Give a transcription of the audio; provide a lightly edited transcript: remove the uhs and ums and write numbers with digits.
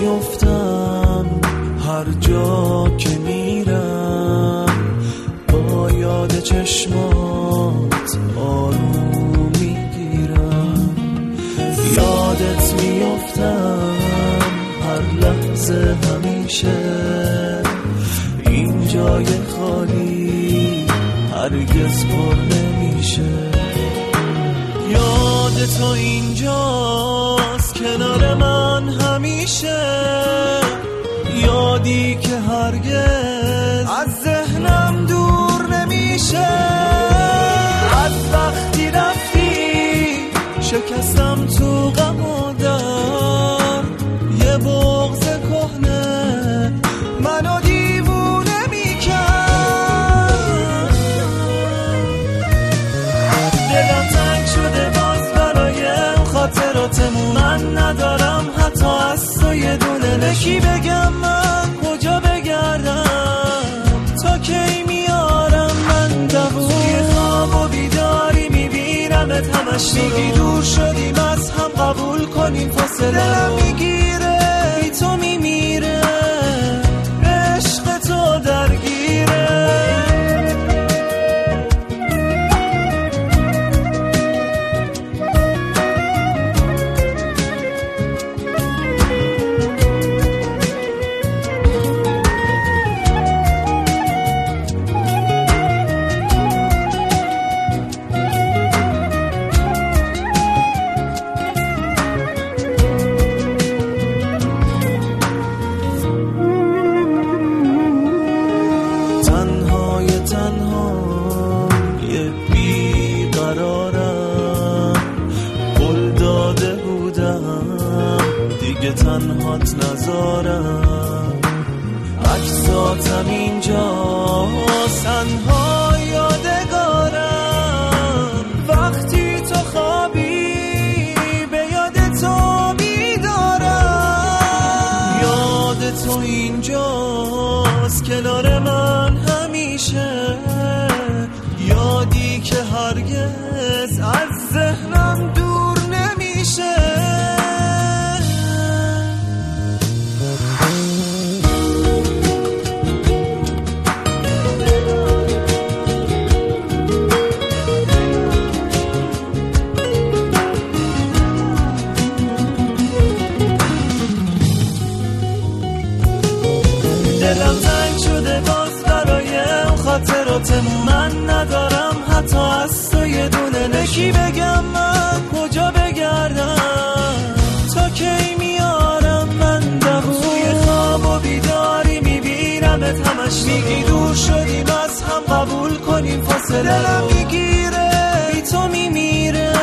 میفتم هر جا که میرم، با یاد چشمات آروم میگیرم. یادت میفتم هر لحظه همیشه، این جای خالی هرگز پر نمیشه. یاد تو اینجاست کنار من همیشه، یادی که هرگز از ذهنم دور نمیشه. از وقتی رفتی شکستم تو غم و درد، یه بغض کهنه منو دیوونه میکرد. دلم تنگ شده باز برای خاطراتمون، من ندارم حتی از تو یه دونه. نکی بگم من کجا بگردم، تا کی میارم من دوون. توی خواب و بیداری میبینمت همش، میگی دور شدیم از هم قبول کنیم فاصله. دلم میگیره بی تو میمیره، عشق تو درگیره. تنهات نذارم، عکساتم اینجا تنها یادگارم. وقتی تو خوابی به یاد تو بیدارم. یاد تو اینجاست کنار من همیشه، یادی که هرگز از ذهنم دور نمیشه. دلم تنگ شده باز برای اون خاطراتمون، من ندارم حتی از تو یه دونه. نکی بگم من کجا بگردم، تا کی میارم من دوون. توی خواب و بیداری میبینمت همش، میگی دور شدیم از هم قبول کنیم فاصله. دلم میگیره بی تو میمیره،